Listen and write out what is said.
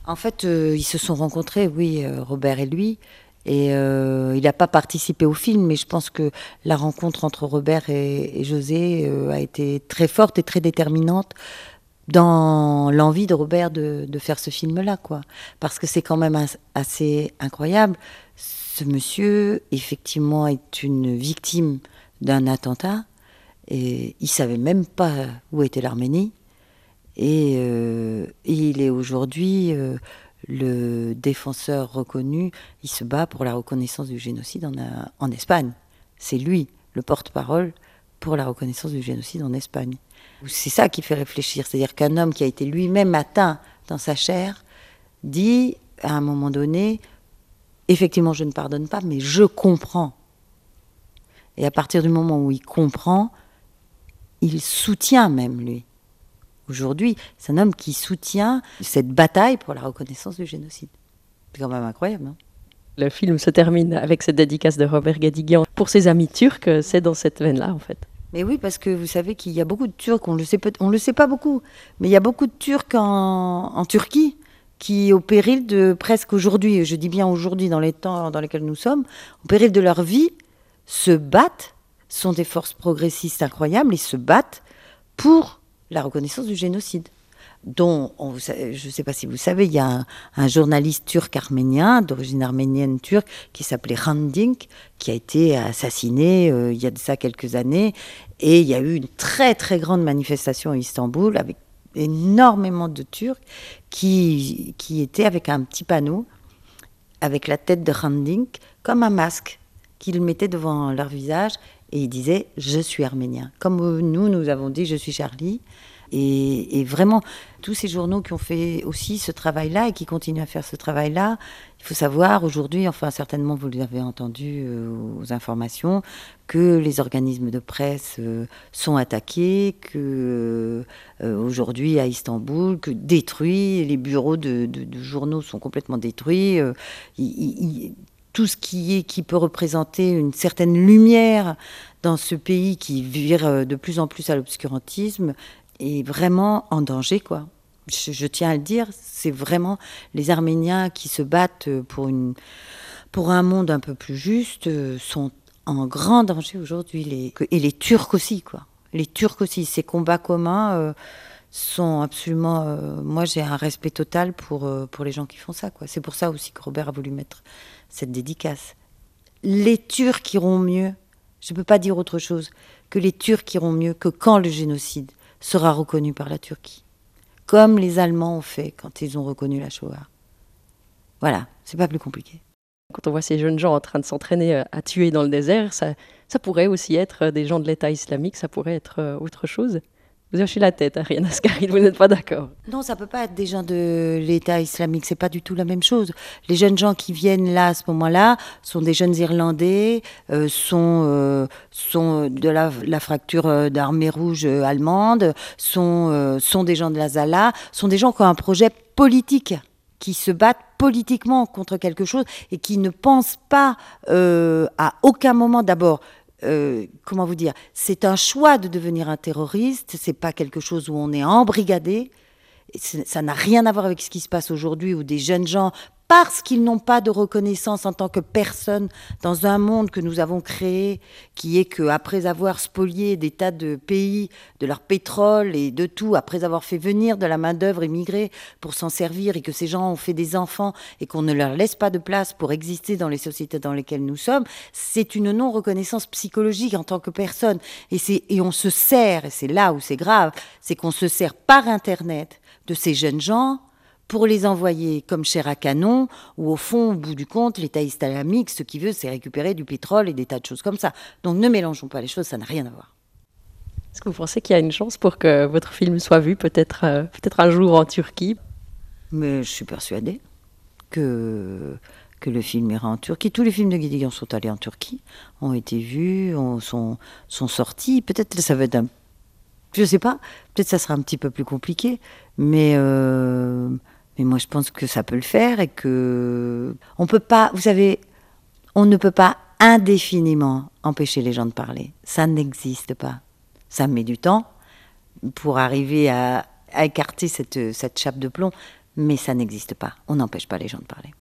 En fait, ils se sont rencontrés, oui, Robert et lui. Et il n'a pas participé au film, mais je pense que la rencontre entre Robert et José a été très forte et très déterminante dans l'envie de Robert de faire ce film-là, quoi. Parce que c'est quand même assez incroyable. Ce monsieur, effectivement, est une victime d'un attentat et il savait même pas où était l'Arménie. Et il est aujourd'hui le défenseur reconnu. Il se bat pour la reconnaissance du génocide en Espagne. C'est lui, le porte-parole pour la reconnaissance du génocide en Espagne. C'est ça qui fait réfléchir. C'est-à-dire qu'un homme qui a été lui-même atteint dans sa chair dit à un moment donné, effectivement, je ne pardonne pas, mais je comprends. Et à partir du moment où il comprend, il soutient même, lui. Aujourd'hui, c'est un homme qui soutient cette bataille pour la reconnaissance du génocide. C'est quand même incroyable, hein. Le film se termine avec cette dédicace de Robert Guédiguian pour ses amis turcs. C'est dans cette veine-là, en fait. Mais oui, parce que vous savez qu'il y a beaucoup de Turcs, on le sait pas beaucoup, mais il y a beaucoup de Turcs en Turquie qui, au péril de presque aujourd'hui, je dis bien aujourd'hui, dans les temps dans lesquels nous sommes, au péril de leur vie, se battent, sont des forces progressistes incroyables, et se battent pour la reconnaissance du génocide. Dont, je ne sais pas si vous savez, il y a un journaliste turc-arménien, d'origine arménienne turque, qui s'appelait Hrant Dink, qui a été assassiné il y a de ça quelques années. Et il y a eu une très très grande manifestation à Istanbul avec énormément de Turcs qui étaient avec un petit panneau avec la tête de Hrant Dink comme un masque qu'ils mettaient devant leur visage et ils disaient « Je suis arménien ». Comme nous avons dit « Je suis Charlie ». Et vraiment, tous ces journaux qui ont fait aussi ce travail-là et qui continuent à faire ce travail-là, il faut savoir aujourd'hui, enfin certainement vous l'avez entendu aux informations, que les organismes de presse sont attaqués, que aujourd'hui à Istanbul, que détruits, les bureaux de journaux sont complètement détruits. Tout ce qui peut représenter une certaine lumière dans ce pays qui vire de plus en plus à l'obscurantisme est vraiment en danger, quoi. Je tiens à le dire, c'est vraiment les Arméniens qui se battent pour un monde un peu plus juste sont en grand danger aujourd'hui. Et les Turcs aussi, quoi. Les Turcs aussi, ces combats communs sont absolument... moi, j'ai un respect total pour les gens qui font ça, quoi. C'est pour ça aussi que Robert a voulu mettre cette dédicace. Les Turcs iront mieux, je ne peux pas dire autre chose, que les Turcs iront mieux que quand le génocide sera reconnu par la Turquie. Comme les Allemands ont fait quand ils ont reconnu la Shoah. Voilà, c'est pas plus compliqué. Quand on voit ces jeunes gens en train de s'entraîner à tuer dans le désert, ça pourrait aussi être des gens de l'État islamique, ça pourrait être autre chose. Vous hochez la tête, Ariane Ascaride, vous n'êtes pas d'accord? Non, ça peut pas être des gens de l'État islamique, c'est pas du tout la même chose. Les jeunes gens qui viennent là à ce moment-là sont des jeunes Irlandais, sont de la fracture d'armée rouge allemande, sont des gens de la Zala, sont des gens qui ont un projet politique, qui se battent politiquement contre quelque chose et qui ne pensent pas à aucun moment d'abord. Comment vous dire, c'est un choix de devenir un terroriste, c'est pas quelque chose où on est embrigadé. Ça n'a rien à voir avec ce qui se passe aujourd'hui où des jeunes gens, parce qu'ils n'ont pas de reconnaissance en tant que personne dans un monde que nous avons créé, qui est qu'après avoir spolié des tas de pays, de leur pétrole et de tout, après avoir fait venir de la main-d'œuvre immigrée pour s'en servir et que ces gens ont fait des enfants et qu'on ne leur laisse pas de place pour exister dans les sociétés dans lesquelles nous sommes, c'est une non-reconnaissance psychologique en tant que personne. Et on se sert, et c'est là où c'est grave, c'est qu'on se sert par Internet de ces jeunes gens pour les envoyer comme chair à canon, où au fond, au bout du compte, l'État islamique, ce qu'il veut, c'est récupérer du pétrole et des tas de choses comme ça. Donc ne mélangeons pas les choses, ça n'a rien à voir. Est-ce que vous pensez qu'il y a une chance pour que votre film soit vu peut-être un jour en Turquie? Mais je suis persuadée que le film ira en Turquie. Tous les films de Guédiguian sont allés en Turquie, ont été vus, sont sortis. Peut-être ça va être je sais pas, peut-être ça sera un petit peu plus compliqué, mais moi je pense que ça peut le faire et que on peut pas, vous savez, on ne peut pas indéfiniment empêcher les gens de parler. Ça n'existe pas. Ça met du temps pour arriver à écarter cette chape de plomb, mais ça n'existe pas. On n'empêche pas les gens de parler.